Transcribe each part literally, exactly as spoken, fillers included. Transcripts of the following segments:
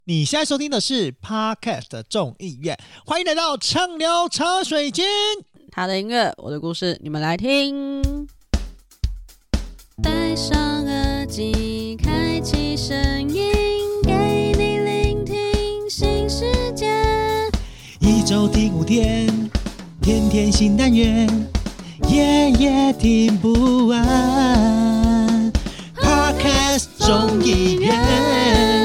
你现在收听的是 Podcast 的众议院，欢迎来到畅聊茶水间。 他的音乐，我的故事，你们来听。戴上耳机，开启声音，给你聆听新世界。 一周听五天，天天新单元，夜夜听不完。Podcast 众议院。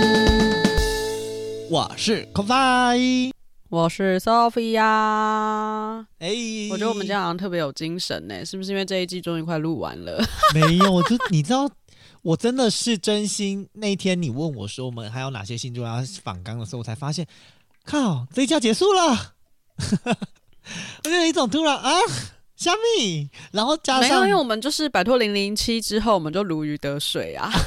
我是 Kofi， 我是 Sophia。 哎、欸， 我觉得我们今天好像特别有精神呢，是不是因为这一季终于快录完了？ 没有，就你知道，我真的是真心。那一天你问我说我们还有哪些星座要访纲的时候，我才发现，靠，这一季要结束了，我就有一种突然啊。虾米，然后加上没有，因为我们就是摆脱零零七之后，我们就如鱼得水啊，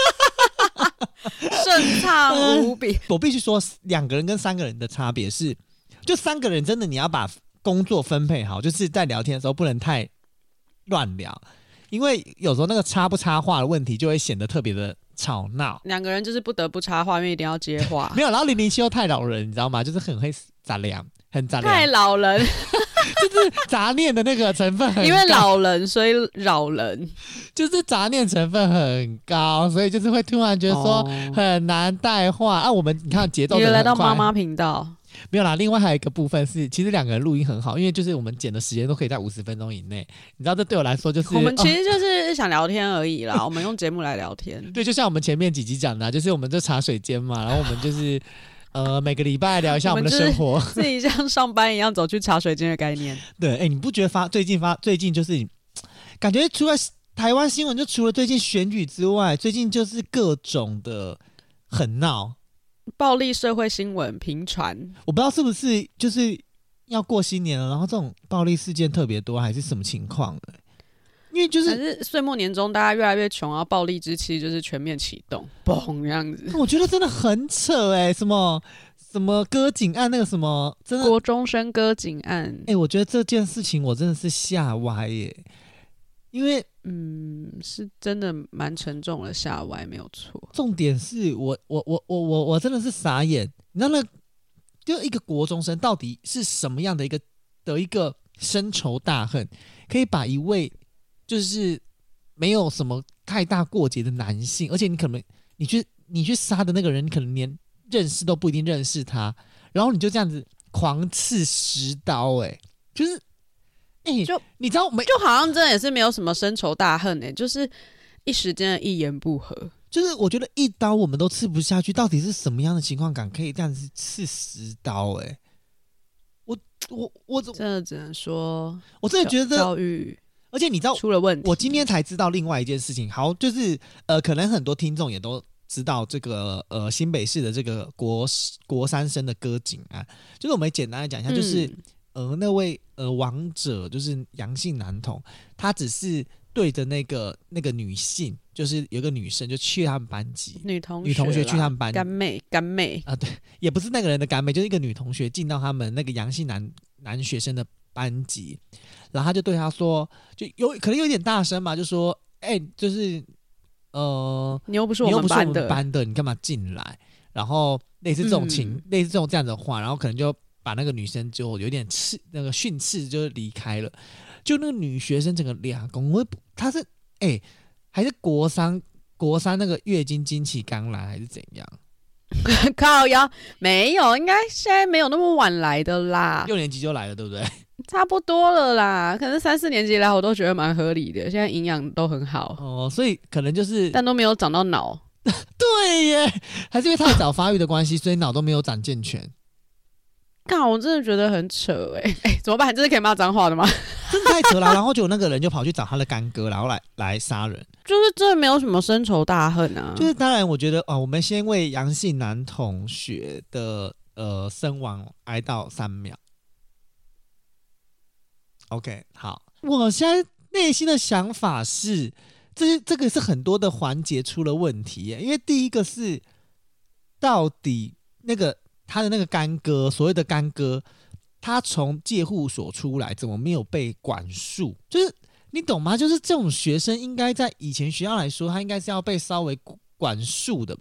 顺畅无比、呃。 我必须说，两个人跟三个人的差别是，就三个人真的你要把工作分配好，就是在聊天的时候不能太乱聊，因为有时候那个插不插话的问题就会显得特别的吵闹。 两个人就是不得不插话，因为一定要接话。 没有，然后零零七又太老人，你知道吗？就是很会杂粮，很杂粮， 太老人。 就是杂念的那个成分很高， 因为老人所以扰人， 就是杂念成分很高，所以就是会突然觉得说很难带话、哦、啊。我们你看节奏你来到妈妈频道， 没有啦。另外还有一个部分是，其实两个人录音很好，因为就是我们剪的时间都可以在五十分钟以内。你知道，这对我来说就是我们其实就是想聊天而已啦。哦、我们用节目来聊天， 对，就像我们前面几集讲的、啊，就是我们这茶水间嘛，然后我们就是。呃，每个礼拜聊一下我们的生活， 自己像上班一样走去茶水间的概念。 对，哎、欸，你不觉得发最近发最近就是感觉除了台湾新闻，就除了最近选举之外，最近就是各种的很闹， 暴力社会新闻频传。 我不知道是不是就是要过新年了，然后这种暴力事件特别多，还是什么情况的？因为就是还是岁末年终，大家越来越穷，然后暴力之期就是全面启动，嘣这样子。 我觉得真的很扯哎、欸，什么什么割颈案那个什么，真的国中生割颈案， 哎、欸，我觉得这件事情我真的是吓歪耶、欸，因为嗯，是真的蛮沉重的吓歪，没有错。 重点是我我我我我我真的是傻眼，你知道那就一个国中生到底是什么样的一个的一个深仇大恨，可以把一位。就是没有什么太大过节的男性，而且你可能你去你去杀的那个人，你可能连认识都不一定认识他，然后你就这样子狂刺十刀、欸，哎，就是，哎、欸， 就你知道没？ 就好像真的也是没有什么深仇大恨、欸，哎，就是一时间的一言不合， 就是我觉得一刀我们都刺不下去，到底是什么样的情况感可以这样子刺十刀、欸？哎，我我我真的只能说， 我真的觉得教育。 而且你知道出了问题， 我今天才知道另外一件事情。好，就是呃，可能很多听众也都知道这个呃新北市的这个国国三生的割颈案，就是我们简单来讲一下，就是、嗯、呃那位呃亡者就是杨姓男童，他只是对着那个那个女性，就是有个女生就去他们班级， 女同学女同学去他们班级， 干妹干妹啊、呃，对，也不是那个人的干妹，就是一个女同学进到他们那个杨姓男男学生的班级。然后他就对他说，就有可能有点大声嘛，就说：“哎、欸，就是呃， 你又不是我们班的， 你又不是我们班的，你干嘛进来？”然后类似这种情，嗯、类似这种这样的话，然后可能就把那个女生就有点斥那个训斥，就离开了。就那个女学生整个俩公，我她是哎、欸，还是国三国三那个月经经期刚来还是怎样？ 靠腰没有，应该现在没有那么晚来的啦， 六年级就来了，对不对？ 差不多了啦，可能三四年级来我都觉得蛮合理的，现在营养都很好哦，所以可能就是， 但都没有长到脑。 对耶，还是因为太早发育的关系，所以脑都没有长健全。 看，我真的觉得很扯哎、欸，哎、欸，怎么办？这是可以骂脏话的吗？ 真的太扯了。然后就有那个人就跑去找他的干哥，然后来来杀人， 就是真的没有什么深仇大恨啊。 就是当然，我觉得哦，我们先为杨姓男同学的呃身亡哀悼三秒。OK， 好，我现在内心的想法是，这这个是很多的环节出了问题耶，因为第一个是到底那个他的那个干哥，所谓的干哥，他从戒护所出来，怎么没有被管束？就是你懂吗？就是这种学生应该在以前学校来说，他应该是要被稍微管束的吧？ 但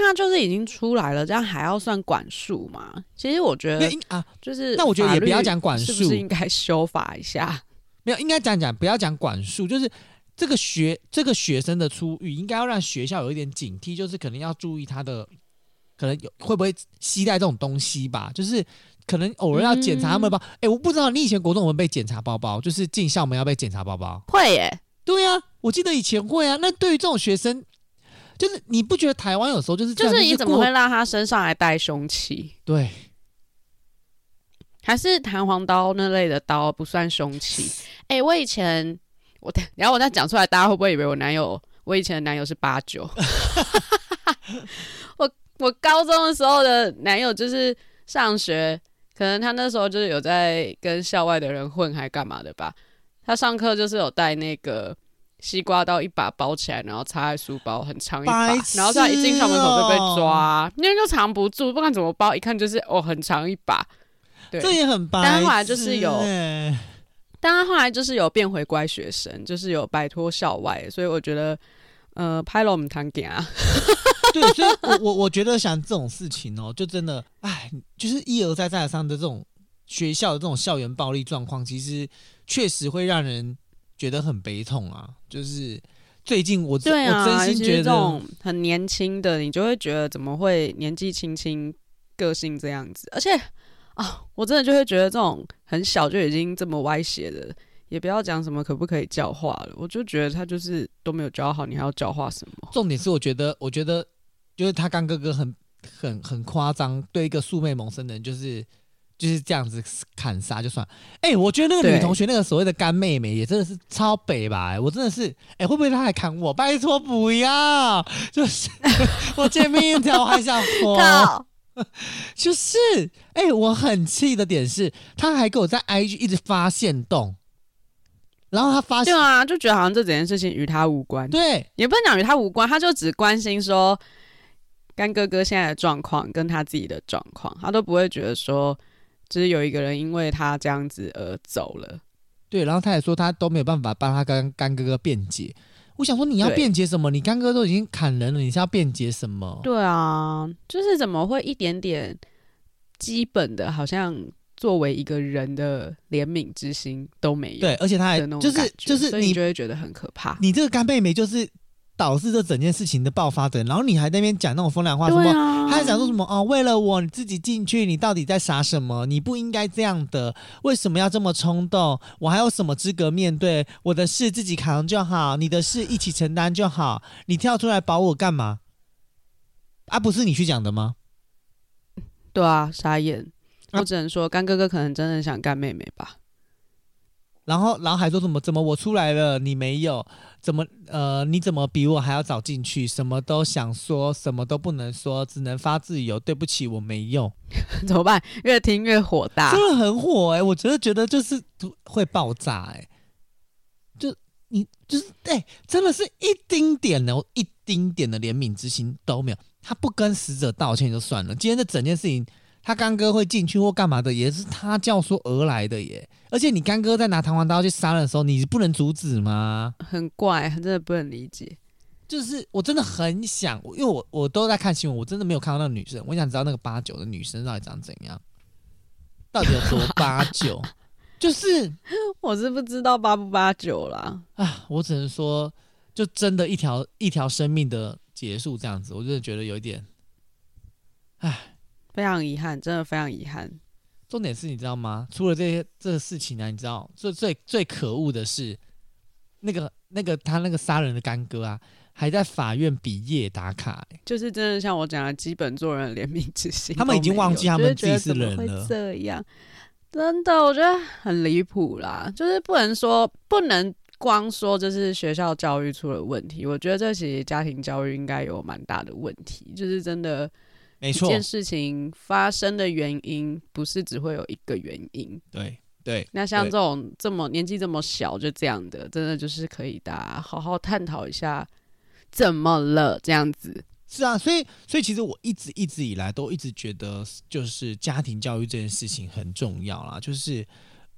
那他就是已经出来了，这样还要算管束吗？其实我觉得啊， 就是那我觉得也不要讲管束， 是不是应该修法一下？ 没有，应该讲讲不要讲管束，就是这个学这个学生的出狱，应该要让学校有一点警惕，就是可能要注意他的可能有会不会携带这种东西吧，就是可能偶尔要检查他们的包。哎、嗯欸，我不知道你以前国中有没有被检查包包，就是进校门要被检查包包。 会耶， 对啊，我记得以前会啊。那对于这种学生，就是你不觉得台湾有时候就是这样， 就是你怎么会让他身上还带凶器？ 对。 还是弹簧刀那类的刀不算凶器？哎、欸，我以前我然后我再讲出来，大家会不会以为我男友？我以前的男友是八九。我我高中的时候的男友就是上学，可能他那时候就是有在跟校外的人混，还干嘛的吧？他上课就是有带那个西瓜刀一把包起来，然后插在书包，很长一把， 哦、 然后他一进校门口就被抓，因为就藏不住，不管怎么包，一看就是哦很长一把。对， 这也很白痴。 但他后来就是有，但他后来就是有变回乖学生，就是有摆脱校外，所以我觉得，呃，拍了我们谈给啊。 对，所以我我我觉得像这种事情哦，就真的，哎，就是一而再再而三的这种学校的这种校园暴力状况，其实确实会让人觉得很悲痛啊。就是最近我对啊， 我真心觉得这种很年轻的，你就会觉得怎么会年纪轻轻个性这样子，而且。哦，我真的就会觉得这种很小就已经这么歪斜的，也不要讲什么可不可以教化了，我就觉得他就是都没有教好，你还要教化什么？ 重点是我觉得，我觉得就是他干哥哥很很很夸张，对一个素昧萌生的人就是就是这样子砍杀就算。哎、欸，我觉得那个女同学那个所谓的干妹妹也真的是超北吧、欸，我真的是，哎、欸，会不会他还砍我？拜托不要，就是我见面一条还想活。就是，哎、欸，我很气的点是，他还给我在 I G 一直发限动，然后他发现， 对啊，就觉得好像这整件事情与他无关， 对， 也不能讲与他无关，他就只关心说干哥哥现在的状况跟他自己的状况，他都不会觉得说，就是有一个人因为他这样子而走了， 对，然后他也说他都没有办法帮他跟干哥哥辩解。我想说你要辩解什么？你干哥都已经砍人了，你是要辩解什么？ 对啊，就是怎么会一点点基本的，好像作为一个人的怜悯之心都没有。 对，而且他还就是就是你就会觉得很可怕。 你这个干妹妹就是导致这整件事情的爆发的，然后你还在那边讲那种风凉话，什么？ 啊、 他还讲说什么哦？为了我你自己进去，你到底在傻什么？你不应该这样的，为什么要这么冲动？我还有什么资格面对？我的事自己扛就好，你的事一起承担就好。你跳出来保我干嘛？啊，不是你去讲的吗？ 对啊，傻眼。我只能说，干哥哥可能真的想干妹妹吧。 然后，然后还说什么？怎么我出来了，你没有？怎么呃？你怎么比我还要早进去？什么都想说，什么都不能说，只能发自由。对不起，我没用。 怎么办？越听越火大， 真的很火哎、欸！我真的觉得就是会爆炸哎、欸，就你就是哎、欸，真的是一丁点的一丁点的怜悯之心都没有。他不跟死者道歉就算了，今天这整件事情。他干哥会进去或干嘛的，也是他教唆而来的耶。而且你干哥在拿弹簧刀去杀人的时候，你不能阻止吗？ 很怪，真的不能理解。 就是我真的很想，因为我我都在看新闻，我真的没有看到那个女生，我想知道那个八九的女生到底长怎样，到底有多八九？就是我是不知道八不八九啦。 啊，我只能说，就真的一条一条生命的结束这样子，我真的觉得有一点，唉。 非常遗憾，真的非常遗憾。 重点是你知道吗？除了这些这个事情呢、啊，你知道最最最可恶的是，那个那个他那个杀人的干哥啊，还在法院比夜打卡、欸， 就是真的像我讲的基本做人的怜悯之心， 他们已经忘记他们自己是人了。 就是会这样，真的，我觉得很离谱啦。就是不能说不能光说就是学校教育出了问题，我觉得这其实家庭教育应该有蛮大的问题，就是真的。 没错， 一件事情发生的原因不是只会有一个原因。 对对， 那像这种这么年纪这么小就这样的，真的就是可以大家好好探讨一下怎么了这样子。 是啊，所以所以其实我一直一直以来都一直觉得，就是家庭教育这件事情很重要啦。就是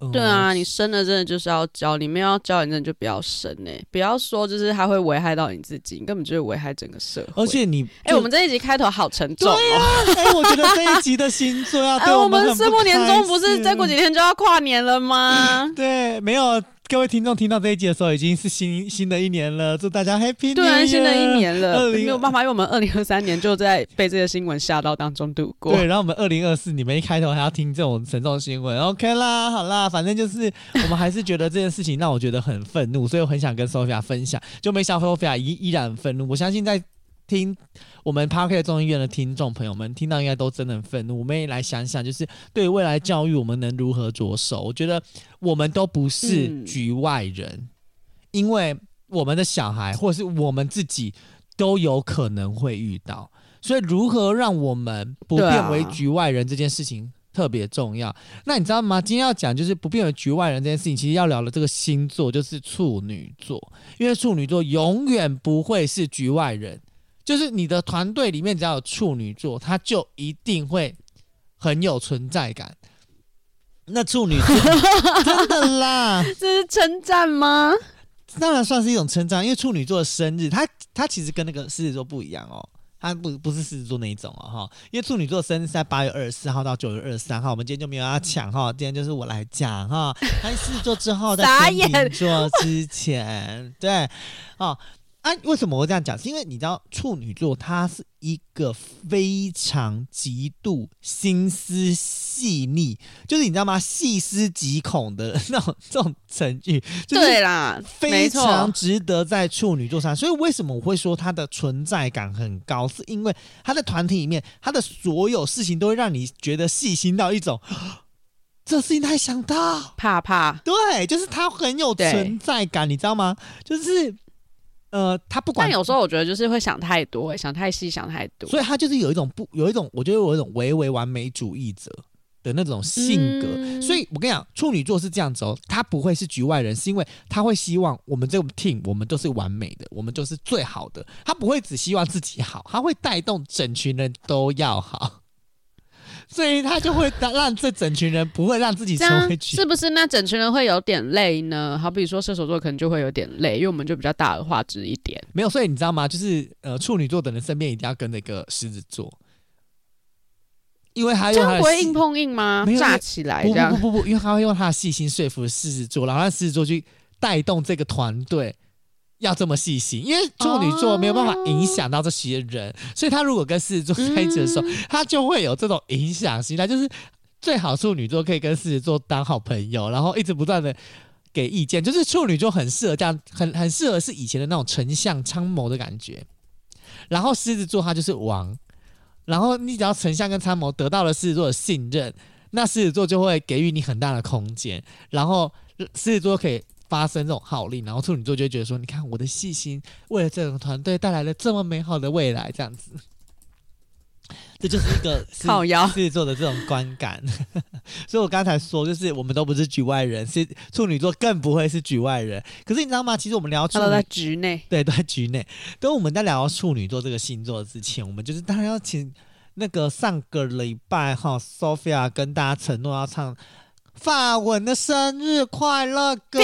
嗯、 对啊，你生了真的就是要教，你没有要教，你真的就不要生哎、欸，不要说就是它会危害到你自己，你根本就是危害整个社会。 而且你， 哎、欸，我们这一集开头好沉重哦。 对啊，哎、欸，我觉得这一集的星座要对我们很们岁末年终不是再过几天就要跨年了吗？ 对，没有。各位听众听到这一集的时候，已经是新新的一年了，祝大家 Happy New Year！ 对啊，新的一年了， 没有办法，因为我们二零二三年就在被这个新闻吓到当中度过。 对，然后我们二零二四，你们一开头还要听这种沉重新闻 ，OK 啦，好啦，反正就是我们还是觉得这件事情让我觉得很愤怒，所以我很想跟 Sophia 分享，就没想到 Sophia 依依然很愤怒。我相信在听我们 Podcast 众议院的听众朋友们听到应该都真的很愤怒。我们也来想想，就是对于未来教育我们能如何着手。我觉得我们都不是局外人、嗯、因为我们的小孩或者是我们自己都有可能会遇到，所以如何让我们不变为局外人这件事情特别重要、啊、那你知道吗？今天要讲就是不变为局外人这件事情，其实要聊的这个星座就是处女座，因为处女座永远不会是局外人，就是你的团队里面只要有处女座，他就一定会很有存在感。那处女座真的啦， 这是称赞吗？ 当然算是一种称赞，因为处女座的生日，它它其实跟那个狮子座不一样哦，它不不是狮子座那一种哦哈，因为处女座的生日是在八月二十四号到九月二十三号，我们今天就没有要抢哈，今天就是我来讲哈，在狮子座之后，在天秤座之前，对，哦。啊，为什么我这样讲？是因为你知道处女座它是一个非常极度心思细腻，就是你知道吗？细思极恐的那种这种成语，就是对啦， 非常值得在处女座上。所以为什么我会说他的存在感很高？是因为他在团体里面，他的所有事情都会让你觉得细心到一种。这事情他还想到， 怕怕， 对，就是他很有存在感，你知道吗？就是。呃，他不管， 但有时候我觉得就是会想太多、欸，想太细，想太多， 所以他就是有一种不，有一种，我觉得有一种唯唯完美主义者的那种性格。嗯、所以我跟你讲，处女座是这样子哦，他不会是局外人，是因为他会希望我们这个 team 我们都是完美的，我们就是最好的。他不会只希望自己好，他会带动整群人都要好。所以他就会让这整群人不会让自己成为局， 是不是？那整群人会有点累呢？好比说射手座可能就会有点累，因为我们就比较大而化之一点。 没有，所以你知道吗？就是呃，处女座的人身边一定要跟那个狮子座，因为他用他的这样不会硬碰硬吗？炸起来这样？ 不不不不，因为他会用他的细心说服狮子座，然后让狮子座去带动这个团队。要这么细心，因为处女座没有办法影响到这些人，哦、所以他如果跟狮子座在一起的时候，嗯、他就会有这种影响心态，就是最好处女座可以跟狮子座当好朋友，然后一直不断的给意见，就是处女座很适合这样，很很适合是以前的那种丞相参谋的感觉，然后狮子座他就是王，然后你只要丞相跟参谋得到了狮子座的信任，那狮子座就会给予你很大的空间，然后狮子座可以。发生这种号令，然后处女座就会觉得说：“你看我的细心，为了这个团队带来了这么美好的未来。”这样子，这就是一个靠腰狮子座的这种观感。所以我刚才说，就是我们都不是局外人，是处女座更不会是局外人。可是你知道吗？其实我们聊处女， 他都在局内， 对，都在局内。等我们在聊处女座这个星座之前，我们就是当然要请那个上个礼拜哈 ，Sophia 跟大家承诺要唱。法文的生日快乐歌，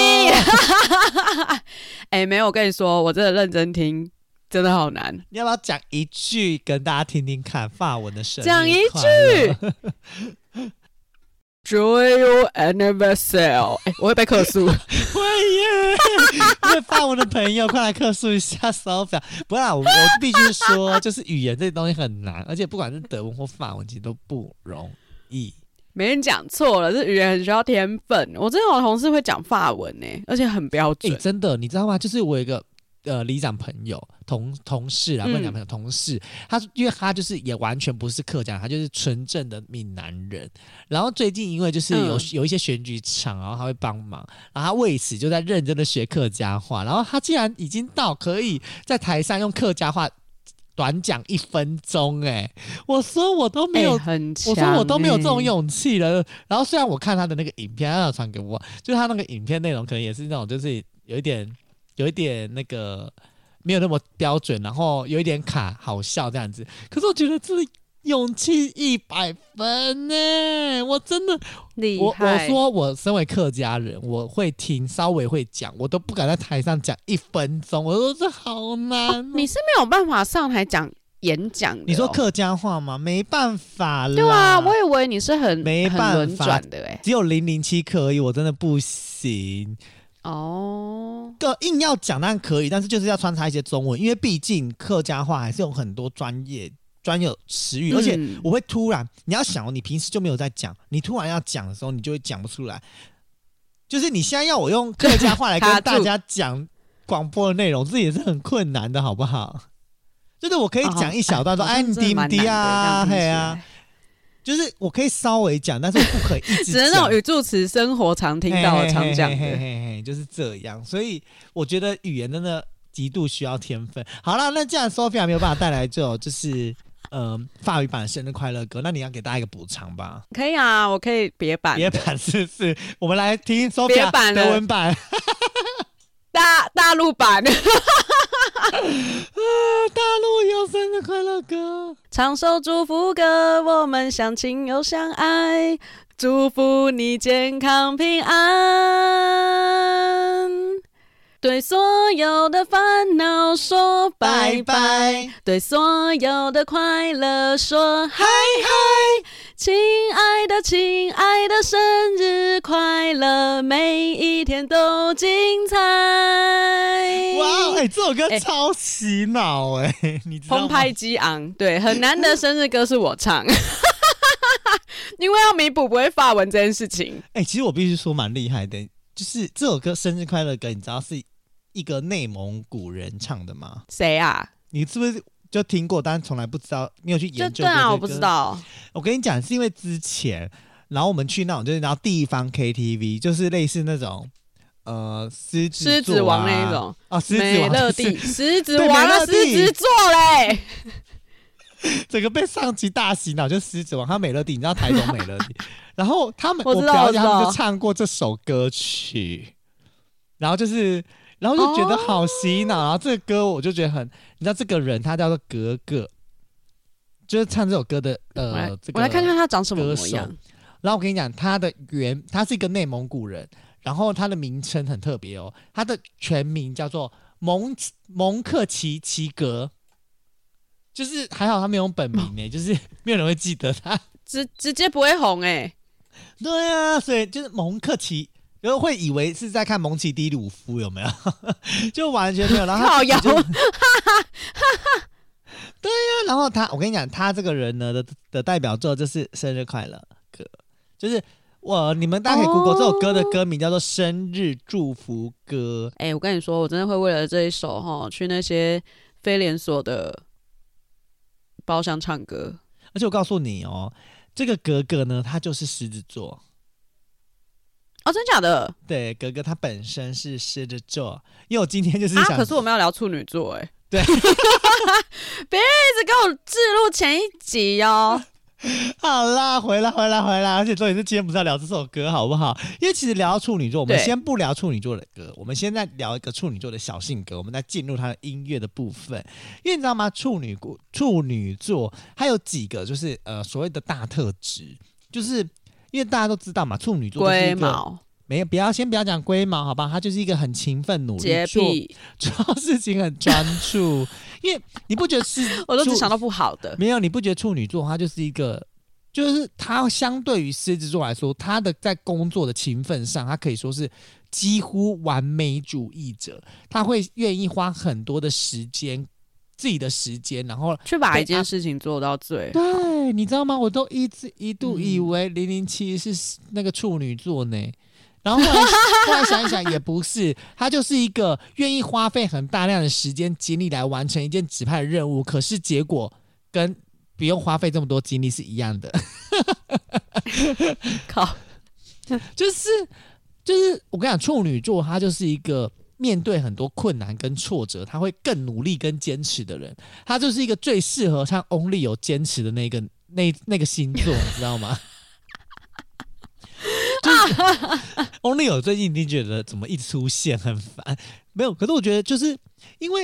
哎、欸，没有，我跟你说，我真的认真听，真的好难。 你要不要讲一句跟大家听听看？法文的生日讲一句，Joy your anniversary， 哎、欸，我会被客诉， 会耶！因为法文的朋友，快来客诉一下 Sophia。不然我我必须说，就是语言这东西很难，而且不管是德文或法文，其实都不容易。 没人讲错了，这语言很需要天分。我真的有同事会讲法文呢、欸，而且很标准、 欸。真的，你知道吗？就是我有一个呃里长朋友同同事啊，不能讲朋友、嗯、同事，他因为他就是也完全不是客家人，他就是纯正的闽南人。然后最近因为就是有、嗯、有一些选举场，然后他会帮忙，然后他为此就在认真的学客家话。然后他竟然已经到可以在台上用客家话。短讲一分钟，哎，我说我都没有， 欸很强欸、 我说我都没有这种勇气了。然后虽然我看他的那个影片，他有传给我，就是他那个影片内容可能也是那种，就是有一点，有一点那个没有那么标准，然后有一点卡，好笑这样子。可是我觉得这勇气一百分呢！我真的厉我害。 我说我身为客家人，我会听，稍微会讲，我都不敢在台上讲一分钟。我说这好难、哦哦。你是没有办法上台讲演讲的、哦？ 你说客家话吗？没办法啦。 对啊，我以为你是很没办法很轮转的哎、欸， 只有零零七可以，我真的不行。 哦， 个硬要讲当然可以，但是就是要穿插一些中文，因为毕竟客家话还是有很多专业。专有词语，而且我会突然，你要想，你平时就没有在讲，你突然要讲的时候，你就会讲不出来。就是你现在要我用客家话来跟大家讲广播的内容，这也是很困难的，好不好？就是我可以讲一小段说，哎，你滴不滴啊？嘿啊，就是我可以稍微讲，但是我不可以一直讲， 只能那种语助词，生活常听到的、常讲的， 嘿嘿嘿嘿，就是这样。所以我觉得语言真的极度需要天分。好啦，那既然 Sophia 没有办法带来这种就是。呃，法语版的生日快乐歌，那你要给大家一个补偿吧？ 可以啊，我可以别版， 别版是不是？我们来听 Sophia 德文版， 大大陆版。啊， 大陆有生日快乐歌， 唱首祝福歌，我们相亲又相爱，祝福你健康平安。对所有的烦恼说拜拜，对所有的快乐说嗨嗨，亲爱的亲爱的生日快乐，每一天都精彩。 哇，哎、欸，这首歌超洗脑哎、欸，你知道吗？ 澎湃激昂，对，很难得生日歌是我唱。因为要弥补不会法文这件事情。 哎、欸，其实我必须说蛮厉害的，就是这首歌生日快乐歌，你知道是一个内蒙古人唱的吗？ 谁啊？ 你是不是就听过，但是从来不知道，没有去研究过？ 对啊，我不知道。 我跟你讲，是因为之前，然后我们去那种就是然后地方 K T V， 就是类似那种呃狮子、啊、 狮子王那一种哦，狮子王美乐蒂狮子王啊，狮子座嘞。 整个被上级大洗脑，就狮子王，他美乐蒂，你知道台东美乐蒂，然后他们我知道我表姐他们就唱过这首歌曲，然后就是。然后就觉得好洗脑、哦，然后这个歌我就觉得很，你知道这个人他叫做格格，就是唱这首歌的呃， 我来, 这个我来看看他长什么模样。 然后我跟你讲，他的原他是一个内蒙古人，然后他的名称很特别哦，他的全名叫做蒙蒙克齐齐格，就是还好他没有用本名呢、哦，就是没有人会记得他， 直直接不会红哎。 对啊，所以就是蒙克齐。然后会以为是在看蒙奇 D 鲁夫有没有？就完全没有。然后他就对呀、啊，然后他，我跟你讲，他这个人呢 的, 的代表作就是生日快乐歌，就是我你们大家可以 Google、哦、这首歌的歌名叫做生日祝福歌。 哎、欸，我跟你说，我真的会为了这一首哈去那些非连锁的包厢唱歌。 而且我告诉你哦，这个格格呢，他就是狮子座。 哦，真假的？ 对，格格他本身是狮子座，因为我今天就是想，啊、 可是我们要聊处女座哎。 对， 别一直给我置入前一集哦。 好啦，回来回来回来，而且重点是今天不是要聊这首歌好不好？因为其实聊到处女座，我们先不聊处女座的歌，我们现在聊一个处女座的小性格，我们再进入它的音乐的部分。因为你知道吗？处女处女座还有几个就是呃所谓的大特质，就是因为大家都知道嘛，处女座就是一个龟毛。 没有，不要先不要讲龟毛，好吧？他就是一个很勤奋努力， 洁癖， 做做事情很专注。因为你不觉得是？ 我都只想到不好的。 没有，你不觉得处女座他就是一个，就是他相对于狮子座来说，他的在工作的勤奋上，他可以说是几乎完美主义者。他会愿意花很多的时间，自己的时间，然后去把一件事情做到最好。 对，你知道吗？我都一直一度以为零零七是那个处女座呢。然后后来后来想一想也不是，他就是一个愿意花费很大量的时间精力来完成一件指派的任务，可是结果跟不用花费这么多精力是一样的。 靠， 就是就是我跟你讲，处女座他就是一个面对很多困难跟挫折，他会更努力跟坚持的人，他就是一个最适合唱 Only 有坚持的那个那那个星座，你知道吗？就是 Only 有最近一定觉得怎么一直出现很烦，没有。可是我觉得就是因为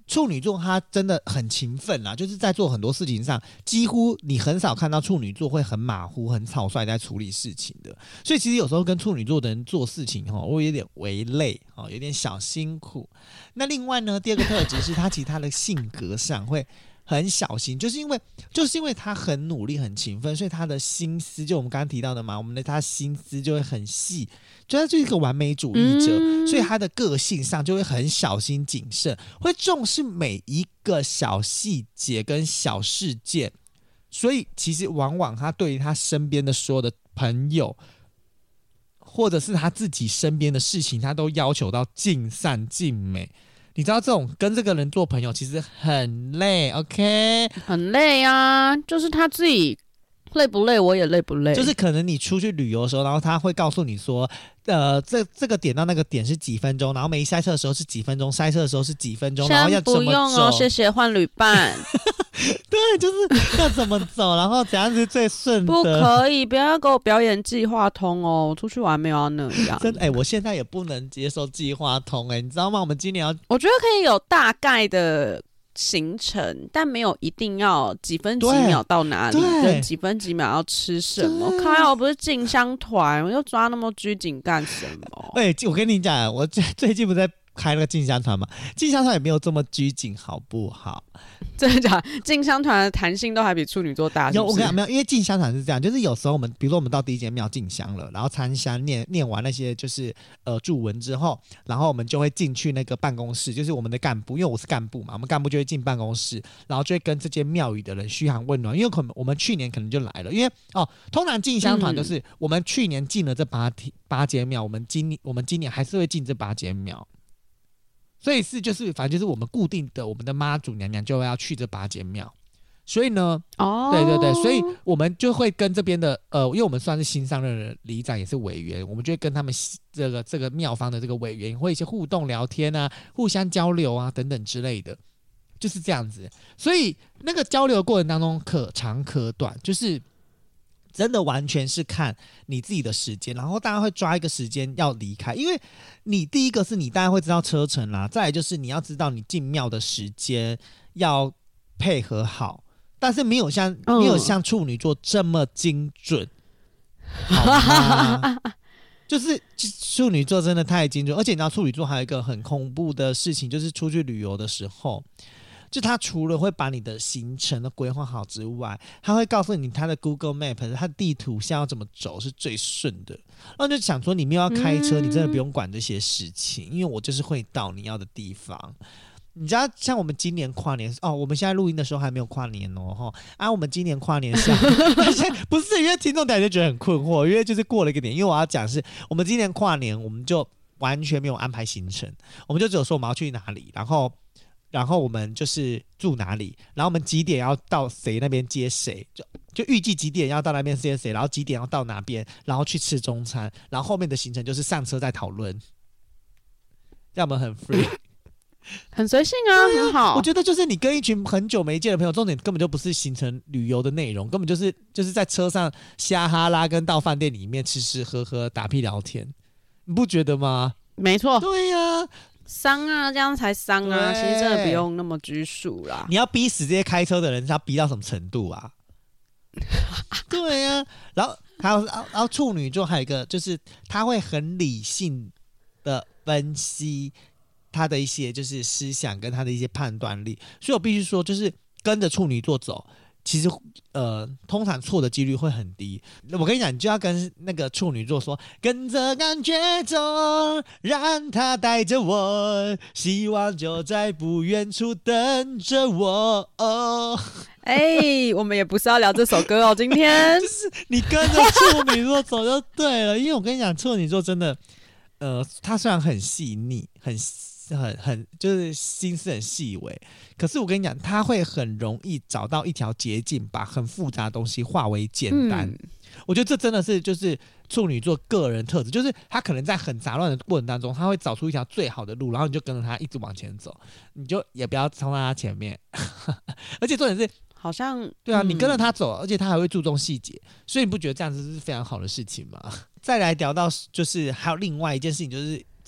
处女座他真的很勤奋啦，就是在做很多事情上，几乎你很少看到处女座会很马虎、很草率在处理事情的。所以其实有时候跟处女座的人做事情哈，会有点微累哈，有点小辛苦。那另外呢，第二个特质是他其实他的性格上会很小心，就是因为就是因为他很努力、很勤奋，所以他的心思就我们刚刚提到的嘛，我们的他心思就会很细，就他就是一个完美主义者，嗯、所以他的个性上就会很小心谨慎，会重视每一个小细节跟小事件，所以其实往往他对于他身边的所有的朋友，或者是他自己身边的事情，他都要求到尽善尽美。你知道这种跟这个人做朋友其实很累 ，OK？ 很累啊，就是他自己累不累，我也累不累。 就是可能你出去旅游的时候，然后他会告诉你说，呃，这这个点到那个点是几分钟，然后没塞车的时候是几分钟，塞车的时候是几分钟，然后要怎么走？ 不用哦，谢谢换旅伴。 对，就是要怎么走，然后怎样是最顺的。 不可以，不要给我表演计划通哦！我出去玩没有要那样。 真的，哎、欸，我现在也不能接受计划通、欸，哎，你知道吗？我们今年要， 我觉得可以有大概的行程，但没有一定要几分几秒到哪里，跟几分几秒要吃什么。靠呀，我不是进香团，我又抓那么拘谨干什么？ 哎、欸，我跟你讲，我最近不是在开那个进香团嘛，进香团也没有这么拘谨，好不好？ 真的假的？进香团的弹性都还比处女座大是不是？ 有我跟你讲没有，因为进香团是这样，就是有时候我们，比如说我们到第一间庙进香了，然后参香念念完那些就是呃祝文之后，然后我们就会进去那个办公室，就是我们的干部，因为我是干部嘛，我们干部就会进办公室，然后就会跟这间庙宇的人嘘寒问暖，因为可能我们去年可能就来了，因为哦，通常进香团就是我们去年进了这八八间庙，我们今我们今年还是会进这八间庙。所以是就是反正就是我们固定的我们的妈祖娘娘就要去这八间庙，所以呢，哦，对对对，所以我们就会跟这边的呃，因为我们算是新上任的里长也是委员，我们就会跟他们这个这个庙方的这个委员会一些互动聊天啊，互相交流啊等等之类的，就是这样子。所以那个交流的过程当中可长可短，就是真的完全是看你自己的时间，然后大家会抓一个时间要离开，因为你第一个是你大概会知道车程啦，再来就是你要知道你进庙的时间要配合好，但是没有像、嗯、没有像处女座这么精准，好吗？就是处女座真的太精准，而且你知道处女座还有一个很恐怖的事情，就是出去旅游的时候。就他除了会把你的行程都规划好之外，他会告诉你他的 Google Map 他的地图现在要怎么走是最顺的，然后就想说你没有要开车、嗯、你真的不用管这些事情，因为我就是会到你要的地方。你知道像我们今年跨年哦，我们现在录音的时候还没有跨年哦，啊，我们今年跨年下不是因为听众大家就觉得很困惑，因为就是过了一个点，因为我要讲是我们今年跨年我们就完全没有安排行程，我们就只有说我们要去哪里，然后然后我们就是住哪里，然后我们几点要到谁那边接谁，就就预计几点要到那边接谁，然后几点要到哪边，然后去吃中餐，然后后面的行程就是上车再讨论，这样我们很 free 很随性啊，很好。 我觉得就是你跟一群很久没见的朋友，重点根本就不是行程旅游的内容，根本就是就是在车上瞎哈拉，跟到饭店里面吃吃喝喝打屁聊天，你不觉得吗？ 没错， 对呀、啊。 伤啊，这样才伤啊！其实真的不用那么拘束啦。 你要逼死这些开车的人，是要逼到什么程度啊？对啊，然后还有，然后处女座还有一个就是他会很理性的分析他的一些就是思想跟他的一些判断力，所以我必须说，就是跟着处女座走。其实，呃，通常错的几率会很低。我跟你讲，你就要跟那个处女座说，跟着感觉走，让他带着我，希望就在不远处等着我。哦， 哎、欸，我们也不是要聊这首歌哦，今天就是你跟着处女座走就对了，因为我跟你讲，处女座真的，呃，他虽然很细腻，很很很就是心思很细微，可是我跟你讲，他会很容易找到一条捷径，把很复杂的东西化为简单。嗯、我觉得这真的是就是处女座个人特质，就是他可能在很杂乱的过程当中，他会找出一条最好的路，然后你就跟着他一直往前走，你就也不要冲到他前面。而且重点是， 好像对啊，嗯、你跟着他走，而且他还会注重细节，所以你不觉得这样子是非常好的事情吗？再来聊到就是还有另外一件事情，就是这个。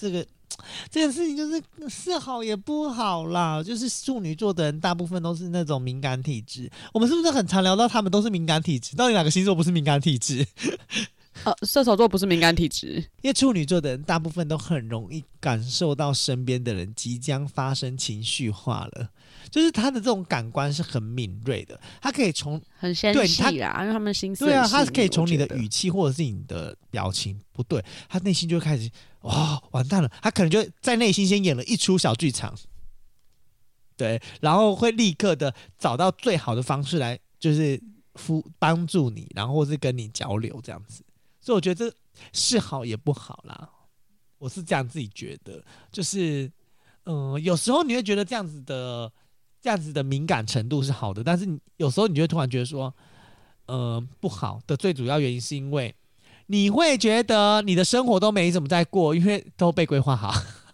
这件事情就是是好也不好啦。就是处女座的人大部分都是那种敏感体质，我们是不是很常聊到他们都是敏感体质？到底哪个星座不是敏感体质？ 呃，射手座不是敏感体质， 因为处女座的人大部分都很容易感受到身边的人即将发生情绪化了，就是他的这种感官是很敏锐的，他可以从很纤细啦，因为他们心思对啊，他很细腻可以从你的我觉得语气或者是你的表情不对，他内心就会开始哇完蛋了，他可能就在内心先演了一出小剧场，对，然后会立刻的找到最好的方式来就是帮助你，然后或是跟你交流这样子。所以我觉得这是好也不好啦，我是这样自己觉得，就是嗯、呃，有时候你会觉得这样子的这样子的敏感程度是好的，但是你有时候你就会突然觉得说，呃，不好的最主要原因是因为你会觉得你的生活都没怎么在过，因为都被规划好，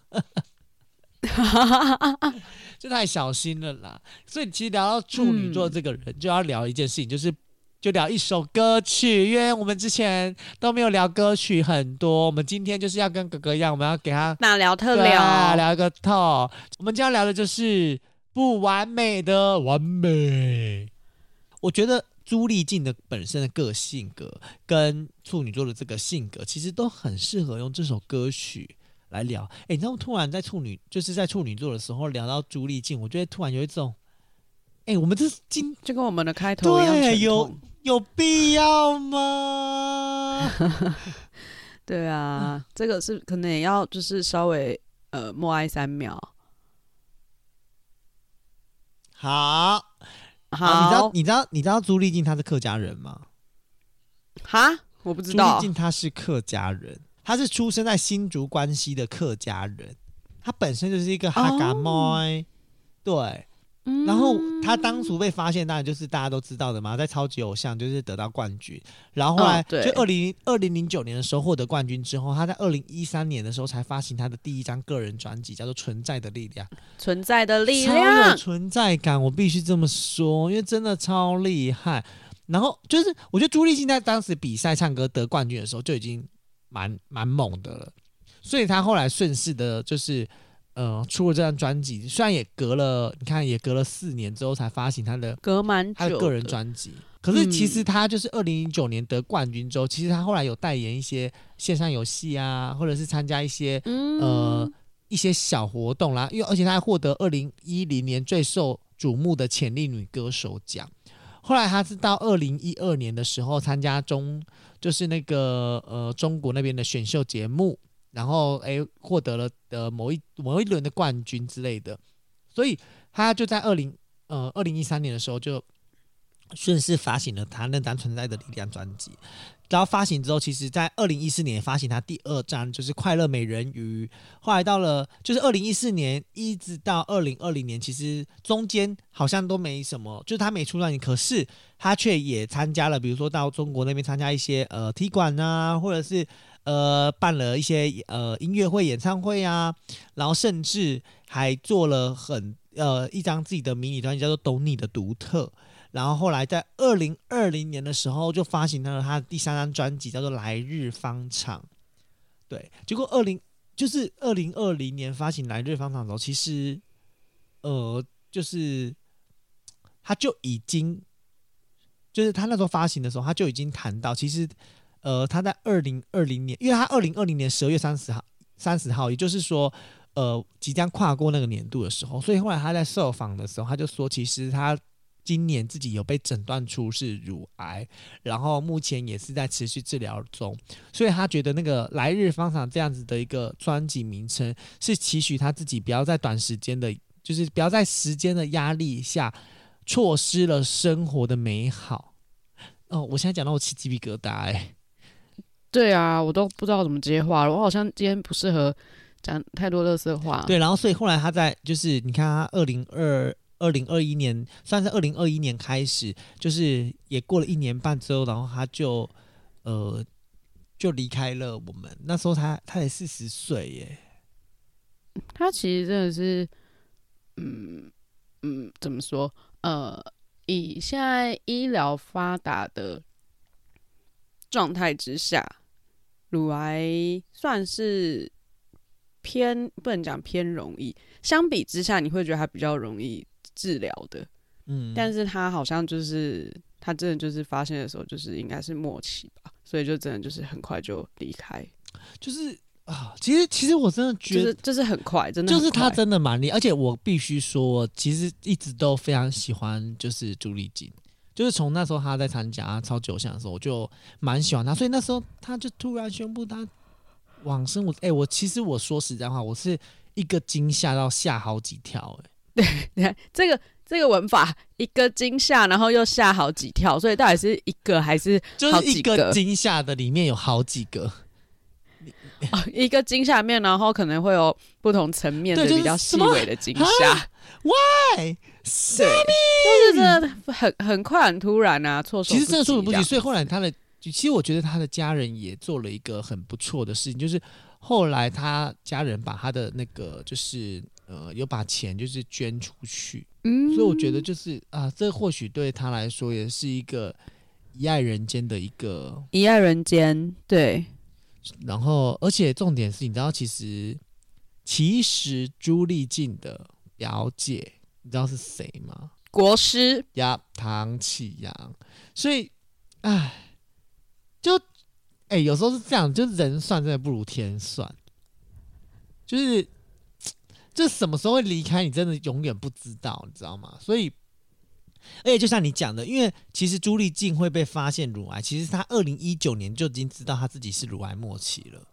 就太小心了啦。所以其实聊到处女座这个人，嗯、就要聊一件事情，就是。就聊一首歌曲，因为我们之前都没有聊歌曲很多，我们今天就是要跟哥哥一样，我们要给他大聊特聊， 聊一个透。我们今天要聊的就是不完美的完美。我觉得朱丽静的本身的个性格跟处女座的这个性格，其实都很适合用这首歌曲来聊。哎，你知道突然在处女，就是在处女座的时候聊到朱丽静，我觉得突然有一种。哎、欸，我们这今就跟我们的开头一样对，有有必要吗？ 对啊，这个是可能也要就是稍微呃默哀三秒。 好， 好， 你知道你知道你知道朱丽静她是客家人吗？ 哈，我不知道。 朱丽静她是客家人，她是出生在新竹关西的客家人，她本身就是一个哈嘎妹，哦、对。然后他当初被发现，当然就是大家都知道的嘛，在超级偶像就是得到冠军，然后后来就二零二零零九年的时候获得冠军之后，他在二零一三年的时候才发行他的第一张个人专辑，叫做《存在的力量》。 存在的力量， 超有存在感，我必须这么说，因为真的超厉害。然后就是我觉得朱丽静在当时比赛唱歌得冠军的时候就已经蛮蛮猛的了，所以他后来顺势的就是。呃，出了这张专辑，虽然也隔了，你看也隔了四年之后才发行他的隔蛮久他的个人专辑，可是其实他就是二零零九年得冠军之后，其实他后来有代言一些线上游戏啊，或者是参加一些、嗯、呃一些小活动啦，因为而且他还获得二零一零年最受瞩目的潜力女歌手奖。后来他是到二零一二年的时候参加中就是那个呃中国那边的选秀节目。然后诶，获得了呃某一某一轮的冠军之类的，所以他就在二零呃二零一三年的时候就顺势发行了他那张《存在的力量》专辑。然后发行之后，其实在二零一四年发行他第二张就是《快乐美人鱼》。后来到了就是二零一四年一直到二零二零年，其实中间好像都没什么，就是他没出专辑，可是他却也参加了，比如说到中国那边参加一些呃踢馆啊，或者是。呃，办了一些呃音乐会、演唱会啊，然后甚至还做了很呃一张自己的迷你专辑，叫做《懂你的独特》。然后后来在二零二零年的时候，就发行了他的第三张专辑，叫做《来日方长》。对，结果二零就是二零二零年发行《来日方长》的时候，其实呃就是他就已经就是他那时候发行的时候，他就已经谈到其实。呃，他在二零二零年，因为他二零二零年十二月三十号，三十号，也就是说，呃，即将跨过那个年度的时候，所以后来他在受访的时候，他就说，其实他今年自己有被诊断出是乳癌，然后目前也是在持续治疗中，所以他觉得那个来日方长这样子的一个专辑名称，是期许他自己不要在短时间的，就是不要在时间的压力下错失了生活的美好。哦，我现在讲到我起鸡皮疙瘩哎、欸。 对啊，我都不知道怎么接话了。我好像今天不适合讲太多垃圾话。 对，然后所以后来他在就是你看他二零二二零二一年，算是二零二一年开始，就是也过了一年半之后，然后他就呃就离开了我们。那时候他他才四十岁耶。 他其实真的是，嗯嗯，怎么说？呃，以现在医疗发达的状态之下。乳癌算是偏不能讲偏容易，相比之下你会觉得他比较容易治疗的，嗯，但是他好像就是他真的就是发现的时候就是应该是末期吧，所以就真的就是很快就离开， 就是啊，其实其实我真的觉得就是就是很快，真的很快就是他真的蛮厉害，而且我必须说，其实一直都非常喜欢就是朱丽静。就是从那时候他在参加超级偶像的时候，我就蛮喜欢他，所以那时候他就突然宣布他往生，我哎、欸，我其实我说实在话，我是一个惊吓到吓好几跳、 欸，对，这个这个文法，一个惊吓，然后又吓好几跳，所以到底是一个还是好几个？ 就是一个惊吓的里面有好几个， 哦、一个惊吓面，然后可能会有不同层面的比较细微的惊吓。 Why？ 对，就是真的很很快很突然啊，措手不及。 其实真的措手不及，所以后来他的，其实我觉得他的家人也做了一个很不错的事情，就是后来他家人把他的那个就是呃有把钱就是捐出去，嗯，所以我觉得就是啊，这或许对他来说也是一个一爱人间的一个一爱人间，对。 然后，而且重点是，你知道，其实其实朱丽静的表姐。你知道是谁吗？ 国师呀，唐启阳。所以，哎，就哎、欸，有时候是这样，就是人算真的不如天算，就是这什么时候会离开，你真的永远不知道，你知道吗？所以，而且就像你讲的，因为其实朱丽静会被发现乳癌，其实她二零一九年就已经知道她自己是乳癌末期了。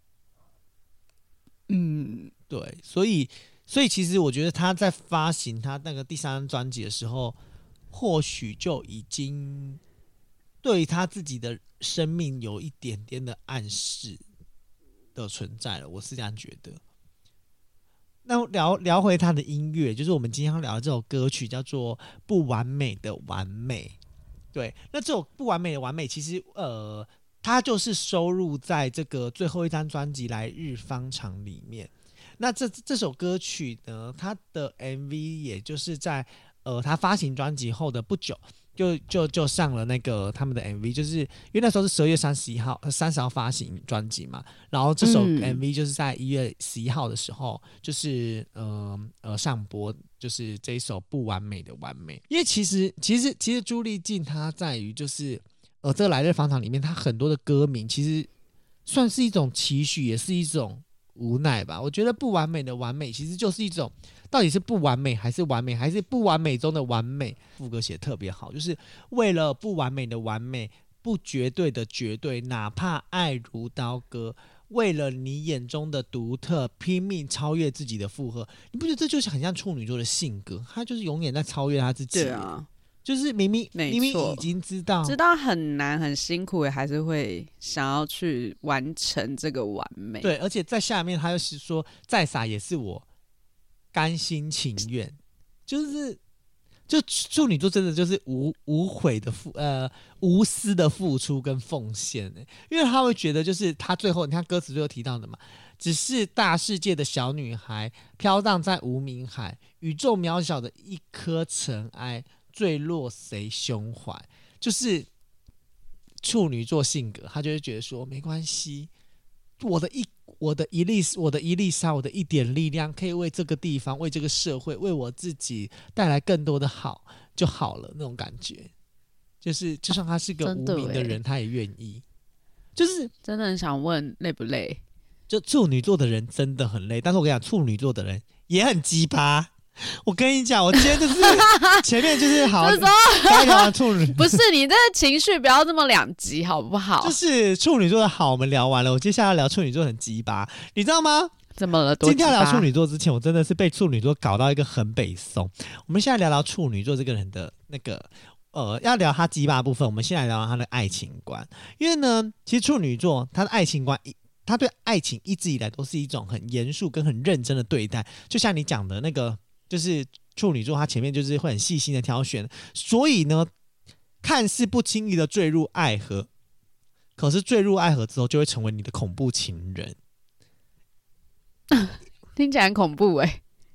嗯，对，所以。所以其实我觉得他在发行他那个第三张专辑的时候，或许就已经对他自己的生命有一点点的暗示的存在了，我是这样觉得。那聊聊回他的音乐，就是我们今天要聊的这首歌曲叫做《不完美的完美》。对，那这首《不完美的完美》其实呃，它就是收录在这个最后一张专辑《来日方长》里面。那 这, 这首歌曲呢，它的 M V 也就是在呃他发行专辑后的不久，就就就上了那个他们的 M V， 就是因为那时候是十二月三十一号，三十号发行专辑嘛，然后这首 M V 就是在一月十一号的时候，就是呃呃上播，就是这一首不完美的完美。因为其实其实其实朱丽静她在于就是呃这个来日方长里面，她很多的歌名其实算是一种期许，也是一种。无奈吧，我觉得不完美的完美其实就是一种，到底是不完美还是完美，还是不完美中的完美。副歌写得特别好，就是为了不完美的完美，不绝对的绝对，哪怕爱如刀割，为了你眼中的独特，拼命超越自己的负荷。你不觉得这就是很像处女座的性格？他就是永远在超越他自己。 对啊。 就是明明明明已经知道知道很难很辛苦，也还是会想要去完成这个完美。 对，而且在下面他又是说，再傻也是我甘心情愿，就是就处女座真的就是无无悔的付呃无私的付出跟奉献，因为他会觉得就是他最后你看歌词最后提到的嘛，只是大世界的小女孩飘荡在无名海，宇宙渺小的一颗尘埃。坠落谁胸怀，就是处女座性格，他就会觉得说没关系，我的一我的一粒我的一粒沙，我的一点力量，可以为这个地方、为这个社会、为我自己带来更多的好就好了，那种感觉，就是就算他是个无名的人，他也愿意。就是真的很想问累不累？ 就处女座的人真的很累，但是我跟你讲，处女座的人也很鸡巴。我跟你讲，我今天就是前面就是好，刚聊完处女， 不是你这个情绪不要这么两极好不好？ 就是处女座的好，我们聊完了，我接下来要聊处女座很鸡巴，你知道吗？ 怎么了？多今天要聊处女座之前，我真的是被处女座搞到一个很北宋。我们现在聊聊处女座这个人的那个呃，要聊他鸡巴的部分，我们先来聊聊他的爱情观，因为呢，其实处女座他的爱情观。他对爱情一直以来都是一种很严肃跟很认真的对待，就像你讲的那个。就是处女座，他前面就是会很细心的挑选，所以呢，看似不轻易的坠入爱河，可是坠入爱河之后，就会成为你的恐怖情人。 听起来很恐怖哎、欸。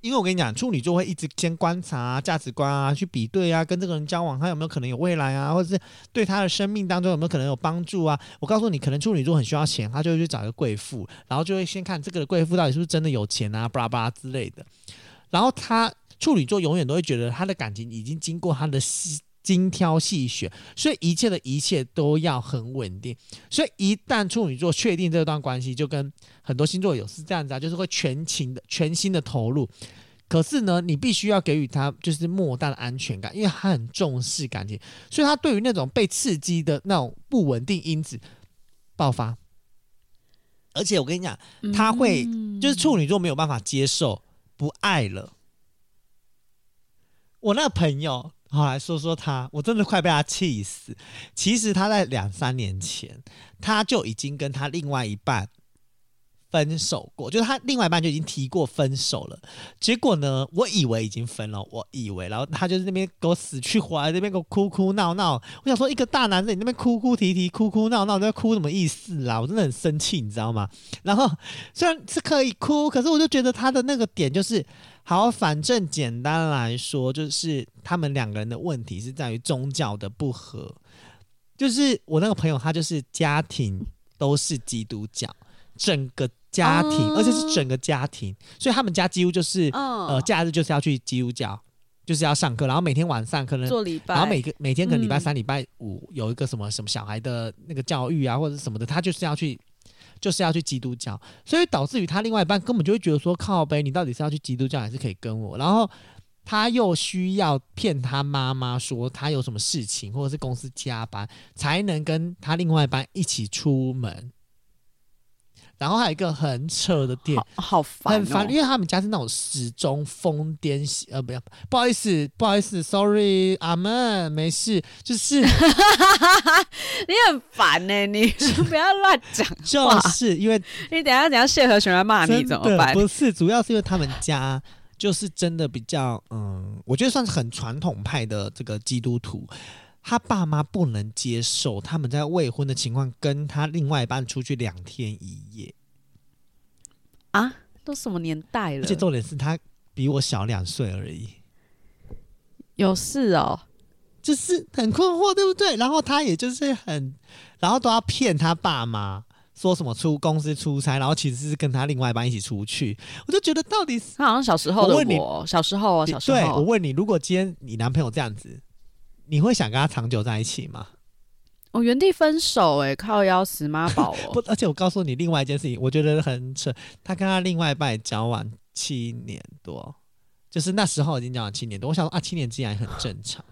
因为我跟你讲，处女座会一直先观察啊、价值观啊，去比对啊，跟这个人交往，他有没有可能有未来啊，或者是对他的生命当中有没有可能有帮助啊？我告诉你，可能处女座很需要钱，他就会去找一个贵妇，然后就会先看这个贵妇到底是不是真的有钱啊，巴拉巴拉之类的。然后他处女座永远都会觉得他的感情已经经过他的细精挑细选，所以一切的一切都要很稳定。所以一旦处女座确定这段关系，就跟很多星座有是这样子啊，就是会全情的、全心的投入。可是呢，你必须要给予他就是莫大的安全感，因为他很重视感情，所以他对于那种被刺激的那种不稳定因子爆发。而且我跟你讲，他会就是处女座没有办法接受不爱了。我那个朋友。好，来说说他，我真的快被他气死。其实他在两三年前，他就已经跟他另外一半分手过，就是他另外一半就已经提过分手了。结果呢，我以为已经分了，我以为，然后他就是那边给我死去活来，那边给我哭哭闹闹。我想说，一个大男人你那边哭哭啼啼、哭哭闹闹，在哭什么意思啦？我真的很生气，你知道吗？然后虽然是可以哭，可是我就觉得他的那个点就是。好，反正简单来说，就是他们两个人的问题是在于宗教的不合。就是我那个朋友，他就是家庭都是基督教，整个家庭，哦、而且是整个家庭，所以他们家几乎就是、哦、呃，假日就是要去基督教，就是要上课，然后每天晚上可能做礼拜， 然后每个每天可能礼拜三、礼、嗯、拜五有一个什么什么小孩的那个教育啊，或者什么的，他就是要去。就是要去基督教，所以导致于他另外一半根本就会觉得说靠北，你到底是要去基督教还是可以跟我？然后他又需要骗他妈妈说他有什么事情，或者是公司加班，才能跟他另外一半一起出门。然后还有一个很扯的点， 好, 好烦、哦， 很烦，因为他们家是那种始终疯癫，呃，不要，不好意思，不好意思 ，sorry， 阿们，没事，就是你很烦呢、欸，你不要乱讲话， 就是因为你等一下等一下谢和弦来骂你怎么办？ 不是，主要是因为他们家就是真的比较，嗯，我觉得算是很传统派的这个基督徒。他爸妈不能接受他们在未婚的情况跟他另外一半出去两天一夜啊，都什么年代了？ 而且重点是他比我小两岁而已， 有事哦， 就是很困惑，对不对？然后他也就是很，然后都要骗他爸妈说什么出公司出差，然后其实是跟他另外一半一起出去，我就觉得到底是他好像小时候的我， 我小时候哦，小时候， 对，我问你，如果今天你男朋友这样子。你会想跟他长久在一起吗？ 我、哦、原地分手哎、欸，靠腰死妈宝哦！ 不，而且我告诉你另外一件事情，我觉得很扯。他跟他另外一半交往七年多，就是那时候已经交往七年多。我想说啊，七年之痒很正常。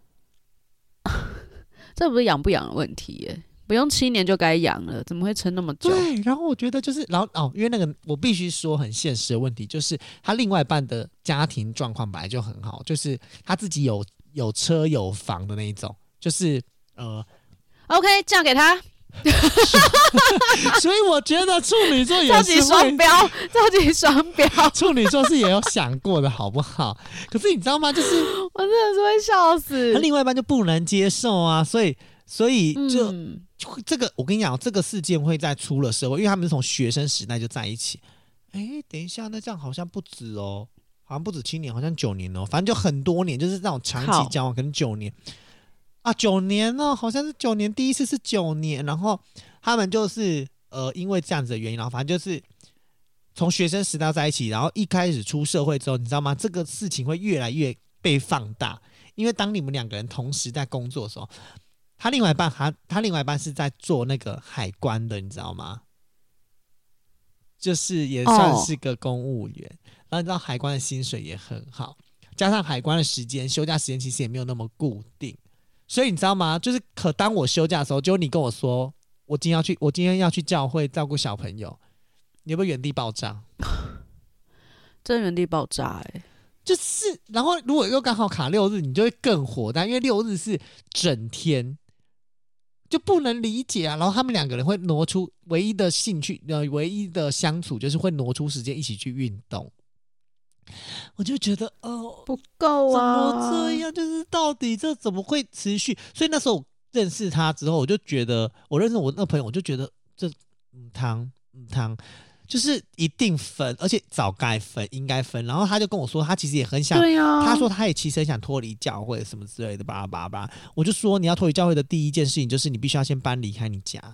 这不是养不养的问题耶、欸，不用七年就该养了，怎么会撑那么久？ 对，然后我觉得就是，然后哦，因为那个我必须说很现实的问题，就是他另外一半的家庭状况本来就很好，就是他自己有。有车有房的那一种，就是呃 ，OK， 嫁给他。 所以我觉得处女座也是超级双标，超级双标。 处女座是也有想过的，好不好？可是你知道吗？就是我真的是会笑死。 他另外一半就不能接受啊，所以所以就、 嗯、 这个，我跟你讲，这个事件会在出了社会，因为他们是从学生时代就在一起。哎，等一下，那这样好像不止哦。好像不止七年，好像九年哦，反正就很多年，就是那种长期交往，可能九年啊，九年哦，好像是九年，第一次是九年，然后他们就是呃，因为这样子的原因，然后反正就是从学生时代在一起，然后一开始出社会之后，你知道吗？这个事情会越来越被放大，因为当你们两个人同时在工作的时候，他另外一半他他另外一半是在做那个海关的，你知道吗？就是也算是个公务员，哦、然后你知道海关的薪水也很好，加上海关的时间休假时间其实也没有那么固定，所以你知道吗？就是可当我休假的时候，就你跟我说我今天要去，我今天要去教会照顾小朋友，你会不会原地爆炸？ 真原地爆炸哎、欸！ 就是，然后如果又刚好卡六日，你就会更火大，因为六日是整天。就不能理解啊，然后他们两个人会挪出唯一的兴趣，呃，唯一的相处就是会挪出时间一起去运动。我就觉得哦， 不够啊， 怎么这样？就是到底这怎么会持续？所以那时候我认识他之后，我就觉得，我认识我那个朋友，我就觉得这嗯汤嗯汤， 就是一定分，而且早该分，应该分。然后他就跟我说，他其实也很想， 对啊， 他说他也其实很想脱离教会什么之类的，巴拉巴拉巴拉。我就说你要脱离教会的第一件事情就是你必须要先搬离开你家。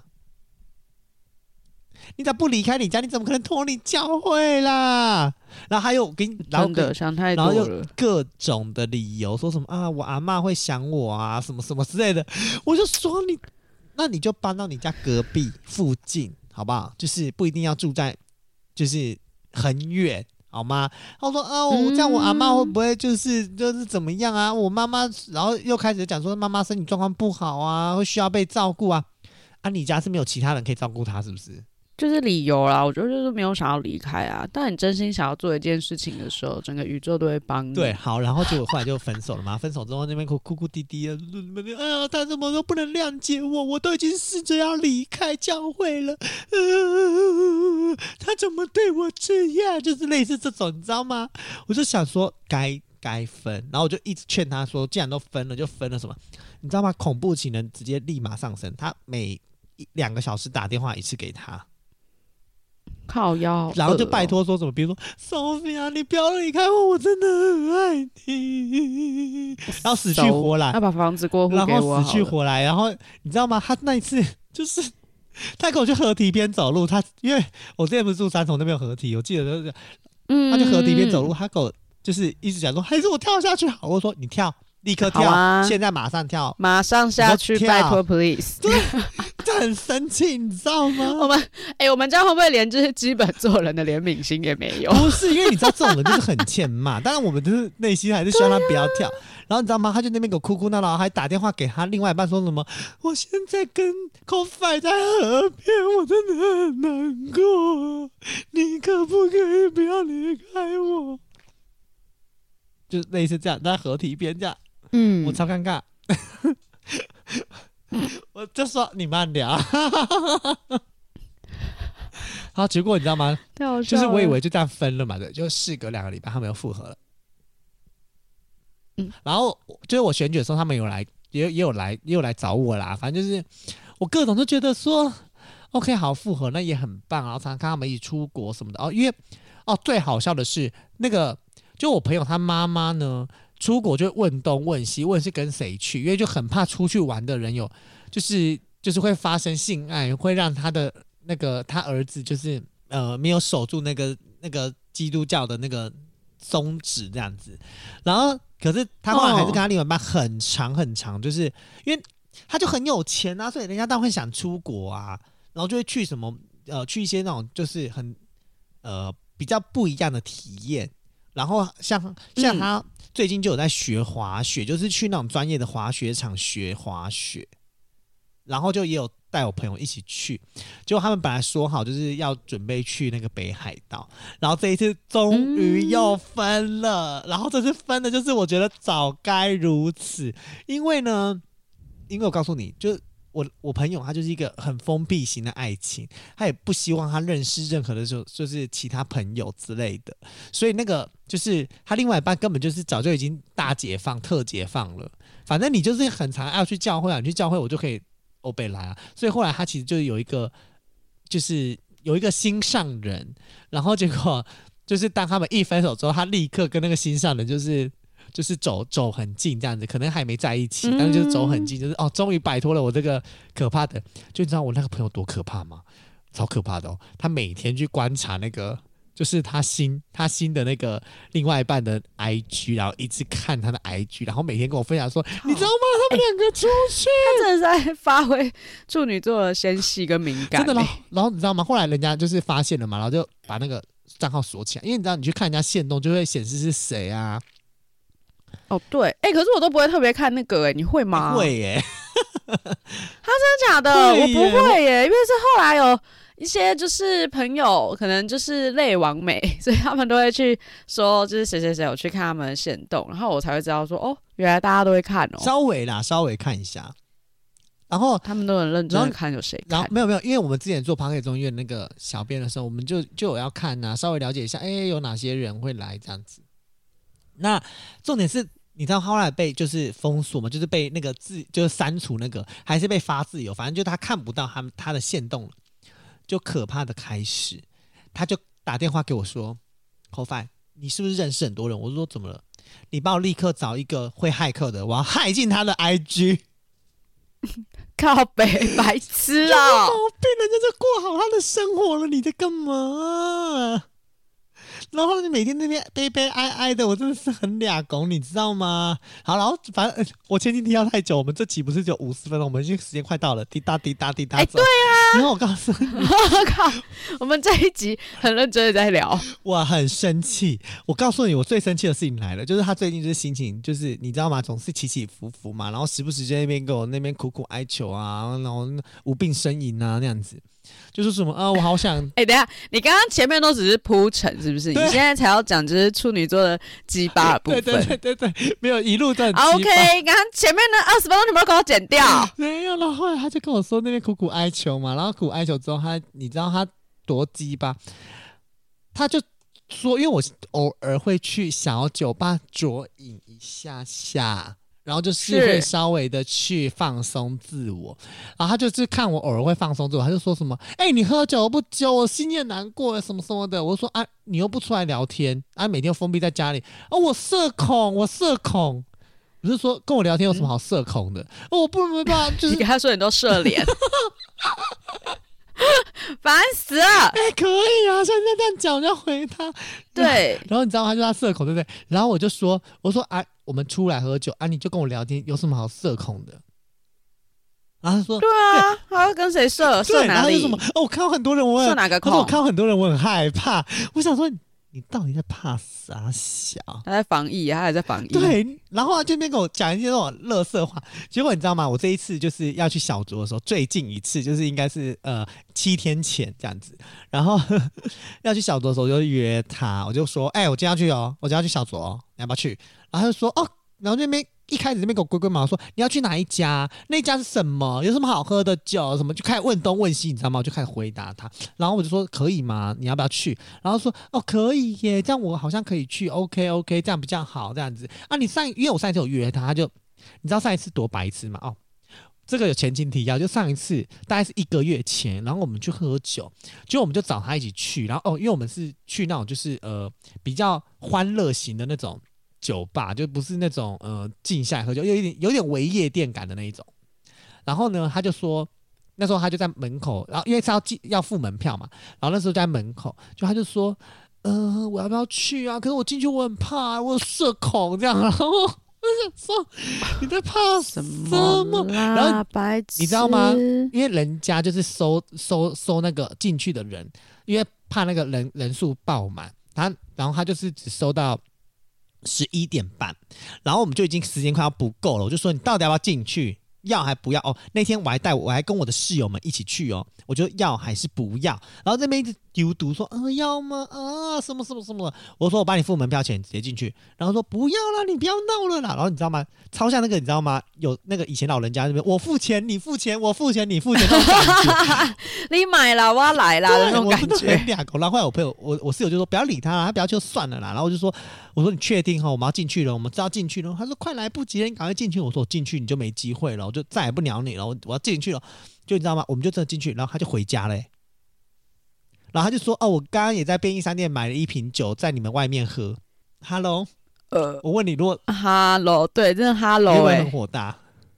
你咋不离开你家？你怎么可能脱离教会啦？然后还有跟，然后真的想太然后又多了， 各种的理由，说什么啊，我阿嬷会想我啊，什么什么之类的。我就说你，那你就搬到你家隔壁附近，好不好？就是不一定要住在，就是很远，好吗？他说啊，我这样我阿嬷会不会就是就是怎么样啊？我妈妈，然后又开始讲说妈妈身体状况不好啊，会需要被照顾啊。啊，你家是没有其他人可以照顾她，是不是？ 就是理由啦。我觉得就是没有想要离开啊。但你真心想要做一件事情的时候，整个宇宙都会帮你。 对，好，然后结果后来就分手了嘛。分手之后那边哭哭哭啼啼的，哎呀，他怎么都不能谅解我，我都已经试着要离开教会了，呃、他怎么对我这样？就是类似这种，你知道吗？我就想说该该分，然后我就一直劝他说，既然都分了，就分了什么？你知道吗？恐怖情人直接立马上升，他每两个小时打电话一次给他。 靠腰， 然后就拜托说什么，比如说 Sophia， 你不要离开我，我真的很爱你。然后死去活来， 要把房子过户给我好了， 然后死去活来。然后你知道吗？他那一次就是他跟我去河堤边走路，他因为我之前不是住三重那边有河堤，我记得就是，嗯，他去河堤边走路，他跟我就是一直讲说，还是我跳下去好。我说你跳。立刻跳、啊，现在马上跳， 马上下去，拜托 ，please。 这很生气，你知道吗？ 我们哎、欸，我们家会不会连就是基本做人的怜悯心也没有？ 不是，因为你知道这种人就是很欠骂，当然我们就是内心还是希望他不要跳。啊、然后你知道吗？他就那边给我哭哭闹闹，还打电话给他另外一半说什么：“我现在跟 Coffee 在河边，我真的很难过，你可不可以不要离开我？”就类似这样，在河堤边这样。嗯，我超尴尬，我就说你慢点。好，结果你知道吗？就是我以为就这样分了嘛，对，就事隔两个礼拜，他们又复合了。嗯，然后就是我选举的时候，他们有来，也也有来，也有来找我啦。反正就是我各种都觉得说 ，OK， 好复合，那也很棒。然后常常看他们一起出国什么的。哦，因为哦，最好笑的是那个，就我朋友他妈妈呢。出国就问东问西，问是跟谁去，因为就很怕出去玩的人有，就是就是会发生性爱，会让他的那个他儿子就是呃没有守住那个那个基督教的那个宗旨这样子。然后可是他后来还是跟他另外一半很长很长，就是因为他就很有钱啊，所以人家当然会想出国啊，然后就会去什么呃去一些那种就是很呃比较不一样的体验。然后像像他最近就有在学滑雪，嗯、就是去那种专业的滑雪场学滑雪，然后就也有带我朋友一起去。结果他们本来说好就是要准备去那个北海道，然后这一次终于又分了。嗯、然后这次分的就是我觉得早该如此，因为呢，因为我告诉你，就我我朋友他就是一个很封闭型的爱情，他也不希望他认识任何的时候就是其他朋友之类的，所以那个就是他另外一半根本就是早就已经大解放特解放了，反正你就是很常要去教会啊，你去教会我就可以欧北来啊，所以后来他其实就有一个就是有一个心上人，然后结果就是当他们一分手之后，他立刻跟那个心上人就是就是走走很近这样子，可能还没在一起，但是就是走很近，就是哦，终于摆脱了我这个可怕的。就你知道我那个朋友多可怕吗？超可怕的哦！他每天去观察那个，就是他新他新的那个另外一半的 I G， 然后一直看他的 I G， 然后每天跟我分享说，哦、你知道吗？他们两个出去， 他真的是在发挥处女座的纤细跟敏感， 真的。然后你知道吗？后来人家就是发现了嘛，然后就把那个账号锁起来，因为你知道你去看人家限动就会显示是谁啊。 哦，对，哎、欸，可是我都不会特别看那个、欸，哎，你会吗？ 会耶， 他真的假的？我不会耶，因为是后来有一些就是朋友，可能就是类网美，所以他们都会去说，就是谁谁谁有去看他们的限动，然后我才会知道说，哦，原来大家都会看哦， 稍微啦，稍微看一下，然后他们都很认真的看有谁看， 然后没有没有，因为我们之前做 Podcast 中院那个小编的时候，我们就就有要看啊，稍微了解一下，哎、欸，有哪些人会来这样子。那重点是。你知道后来被就是封锁嘛，就是被那个字就是删除那个，还是被发自由，反正就他看不到他他的限动了，就可怕的开始。 他就打电话给我说：“口饭，你是不是认识很多人？”我说：“怎么了？”你帮我立刻找一个会骇客的，我要骇进他的 I G。 靠北白痴啊！ 有毛病，人家就过好他的生活了，你在干嘛？然后你每天那边悲悲哀哀的，我真的是很俩拱，你知道吗？好，然后反正我前期提到太久，我们这集不是只有五十分钟，我们已经时间快到了，滴答滴答滴答。哎、欸， 对啊。 然后我告诉你， 我靠，我们这一集很认真的在聊， 我很生气。我告诉你，我最生气的事情来了，就是他最近就是心情，就是你知道吗？总是起起伏伏嘛，然后时不时在那边跟我那边苦苦哀求啊，然后无病呻吟啊那样子。就是什么啊，我好想哎、欸，等一下，你刚刚前面都只是铺陈，是不是？你现在才要讲就是处女座的鸡巴的部分。 对对对对对，没有一路都很鸡巴。 OK， 刚刚前面的二十分钟你们都给我剪掉。 没有，然后后来他就跟我说那边苦苦哀求嘛，然后苦苦哀求之后他，你知道他多鸡巴，他就说，因为我偶尔会去小酒吧酌饮一下下。然后就是会稍微的去放松自我，然后他就是看我偶尔会放松自我，他就说什么：“哎、欸，你喝酒不酒，我心也难过，什么什么的。”我说：“啊，你又不出来聊天，啊，每天封闭在家里，哦，我社恐，我社恐。”我是说跟我聊天有什么好社恐的？哦，我不没办法，就是你跟他说你都社脸。烦死了！ 哎、欸，可以啊，现在这样讲，我就回他。 对， 然后你知道他就他社恐，对不对？然后我就说，我说啊，我们出来喝酒啊，你就跟我聊天，有什么好社恐的？然后他说， 对啊，他要跟谁社？社哪里？ 什么？哦，我看到很多人，我社哪个空？ 我看到很多人，我很害怕。我想说，你到底在怕啥小？ 他在防疫，他还在防疫。 对，然后他就那边跟我讲一些那种垃圾话。结果你知道吗？我这一次就是要去小酌的时候，最近一次就是应该是呃七天前这样子。然后呵呵要去小酌的时候，我就约他，我就说：“哎、欸，我今天要去哦，我今天要去小酌哦，你要不要去？”然后他就说：“哦。”然后那边一开始那边给我龟龟毛说：“你要去哪一家？那一家是什么？有什么好喝的酒？什么？”就开始问东问西，你知道吗？我就开始回答他。然后我就说：“可以吗？你要不要去？”然后说：“哦，可以耶，这样我好像可以去。OK OK， 这样比较好，这样子啊。你上因为我上一次有约他，他就你知道上一次多白痴吗？哦，这个有前情提要，就上一次大概是一个月前，然后我们去喝酒，结果我们就找他一起去。然后哦，因为我们是去那种就是呃比较欢乐型的那种。”酒吧就不是那种呃静下来喝酒，有一点有点微夜店感的那一种。然后呢，他就说那时候他就在门口，然后因为是要要付门票嘛，然后那时候就在门口，就他就说，呃，我要不要去啊？可是我进去我很怕、啊，我有社恐这样。然后我想说你在怕什么？然后你知道吗？因为人家就是收收收那个进去的人，因为怕那个人人数爆满，他然后他就是只收到。十一点半，然后我们就已经时间快要不够了，我就说你到底要不要进去？要还不要？哦，那天我还带我，我还跟我的室友们一起去哦，我就要还是不要？然后那边一直丢毒说，啊要吗？啊什么什么什么？我说我帮你付门票钱，直接进去。然后说不要啦，你不要闹了啦。然后你知道吗？超像那个你知道吗？有那个以前老人家那边，我付钱你付钱，我付钱你付钱那种感觉。 你买了我要来啦的那种感觉。 然后后来我朋友我我室友就说不要理他啦，他不要就算了啦。然后我就说我说你确定哈？我们要进去了，我们知道进去了。他说快来不及了，你赶快进去。我说我进去你就没机会了。就再也不鸟你了，我要进去了，就你知道吗？我们就真的进去，然后他就回家嘞、欸，然后他就说：“哦，我刚刚也在便利商店买了一瓶酒，在你们外面喝。” Hello， 呃，我问你，如果 Hello， 对，真的 Hello， 哎、欸， 很火大。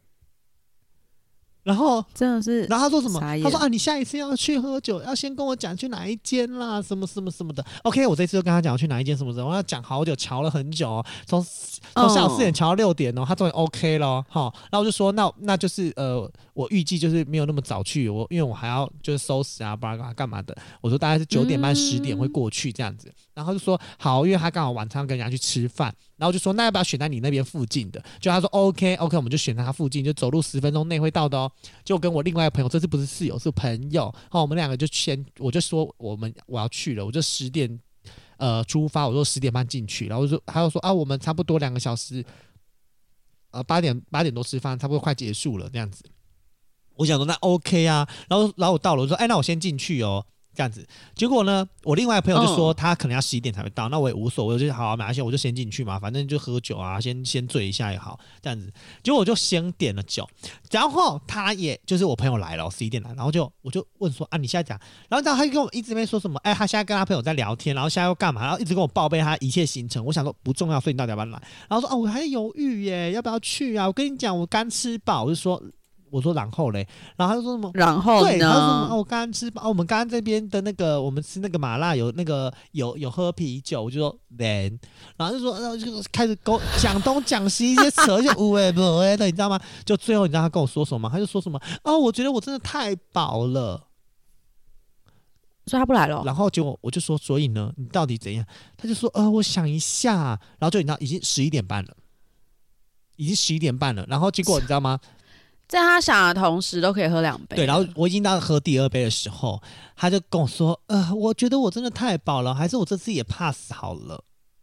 然后真的是， 然后他说什么？他说啊，你下一次要去喝酒，要先跟我讲去哪一间啦，什么什么什么的。OK， 我这次就跟他讲去哪一间什么什么，我要讲好久，瞧了很久、哦，从从下午四点瞧到六点哦，他终于 OK 了，哈。然后我就说，那那就是呃，我预计就是没有那么早去，我因为我还要就是收拾啊，不然干嘛的。我说大概是九点半十点会过去这样子。然后就说好，因为他刚好晚上跟人家去吃饭，然后就说那要不要选在你那边附近的？就他说 OK OK， 我们就选在他附近，就走路十分钟内会到的哦。就跟我另外一个朋友，这次不是室友是朋友，好，我们两个就先，我就说我们我要去了，我就十点呃出发，我说十点半进去，然后就他就说啊，我们差不多两个小时，呃八点八点多吃饭，差不多快结束了这样子。我想说那 OK 啊，然后然后我到了，我说哎，那我先进去哦。 这样子。结果呢，我另外一个朋友就说他可能要十一点才会到，嗯、那我也无所谓，我就好，没关系，我就先进去嘛，反正就喝酒啊，先先醉一下也好，这样子。结果我就先点了酒，然后他也就是我朋友来了，十一点来，然后就我就问说啊，你现在讲，然后他就跟我一直在说什么，哎，他现在跟他朋友在聊天，然后现在要干嘛，然后一直跟我报备他一切行程。我想说不重要，所以你到底要不要来？然后说啊，我还在犹豫耶，要不要去啊？我跟你讲，我刚吃饱，我就说。我说然后嘞，然后他就说什么？ 然后呢？ 对，他说什么？哦，我刚刚吃，哦，我们刚刚这边的那个，我们吃那个麻辣有那个有有喝啤酒，我就说 then， 然后就说，然后就开始跟讲东讲西，一些扯，一些无为不为的，你知道吗？就最后你知道他跟我说什么吗？他就说什么？哦，我觉得我真的太饱了， 所以他不来了。 然后结果我就说，所以呢，你到底怎样？他就说，呃，我想一下，然后就你知道，已经十一点半了，已经十一点半了，然后结果你知道吗？ 在他想的同时，都可以喝两杯。 对，然后我已经到喝第二杯的时候，他就跟我说：“呃，我觉得我真的太饱了，还是我这次也 pass 好了。”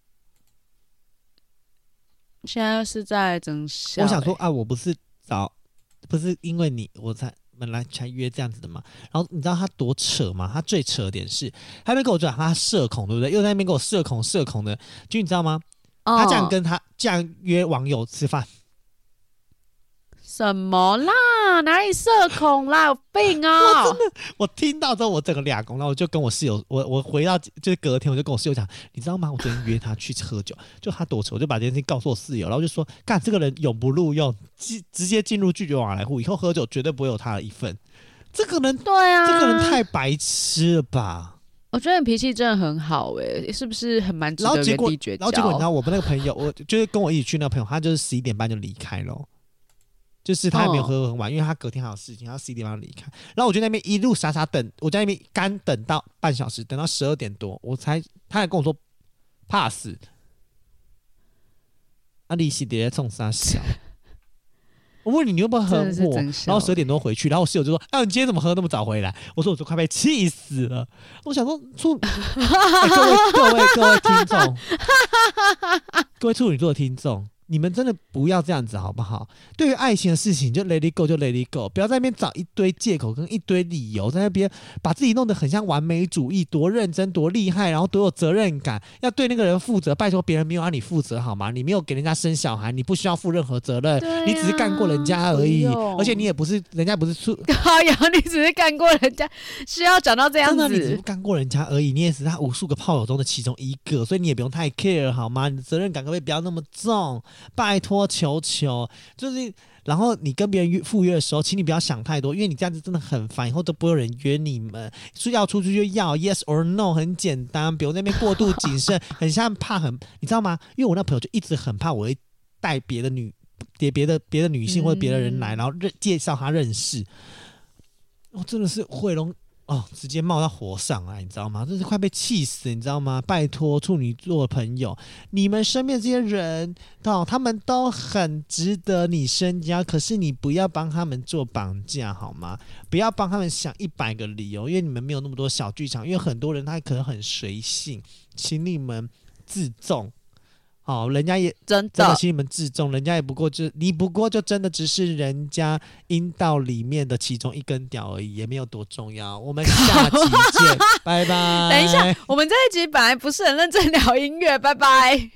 现在是在争笑、欸。 我想说啊，我不是早，不是因为你我才本来才约这样子的嘛。然后你知道他多扯吗？他最扯的点是，他那边跟我讲他社恐，对不对？又在那边跟我社恐社恐的，就你知道吗？哦、他这样跟他这样约网友吃饭。 什么啦？哪里社恐啦？有病啊、 哦！我真的，我听到之后我整个俩公，然后我就跟我室友，我我回到就是隔天，我就跟我室友讲，你知道吗？我昨天约他去喝酒，就他多扯，我就把这件事情告诉我室友，然后就说，干这个人永不录用，直接进入拒绝往来户，以后喝酒绝对不会有他的一份。这个人， 对啊， 这个人太白痴了吧？ 我觉得你脾气真的很好哎、欸，是不是很蛮值得原地绝交？ 然后结果你知道，我们那个朋友，我就是跟我一起去那个朋友，他就是十一点半就离开了。就是他也没有喝很晚，哦、因为他隔天还有事情，他十一点半离开。然后我就在那边一路傻傻等，我在那边干等到半小时，等到十二点多，我才他还跟我说 pass。啊，你是在冲啥小？我问你，你会不会很火？然后十二点多回去，然后我室友就说：“啊，你今天怎么喝那么早回来？”我说：“我就快被气死了。”我想说，处、欸、各位各位各位听众，各位处女座的听众。你们真的不要这样子好不好？对于爱情的事情就 let it go 就 let it go， 不要在那边找一堆借口跟一堆理由，在那边把自己弄得很像完美主义，多认真多厉害，然后多有责任感，要对那个人负责。拜托别人没有让你负责好吗？你没有给人家生小孩，你不需要负任何责任，啊、你只是干过人家而已，而且你也不是人家不是出高阳，你只是干过人家，需要讲到这样子？ 真的，你只是干过人家而已，你也是他无数个炮友中的其中一个，所以你也不用太 care 好吗？你的责任感可不可以不要那么重？拜托，求求，就是，然后你跟别人约赴约的时候，请你不要想太多，因为你这样子真的很烦，以后都不会有人约你们。是要出去就要 yes or no， 很简单，不用在那边过度谨慎，很像怕很，你知道吗？因为我那朋友就一直很怕我会带别的女、别别的别的女性或者别的人来，嗯、然后认介绍他认识。我、哦、真的是会龙。哦，直接冒到火上来，你知道吗？真是快被气死，你知道吗？拜托处女座的朋友，你们身边这些人，哦，他们都很值得你深交，可是你不要帮他们做绑架好吗？不要帮他们想一百个理由，因为你们没有那么多小剧场，因为很多人他可能很随性，请你们自重。哦，人家也真的， 真的请你们自重，人家也不过就你不过就真的只是人家阴道里面的其中一根屌而已，也没有多重要。我们下集见，拜拜。 等一下，我们这一集本来不是很认真聊音乐，拜拜。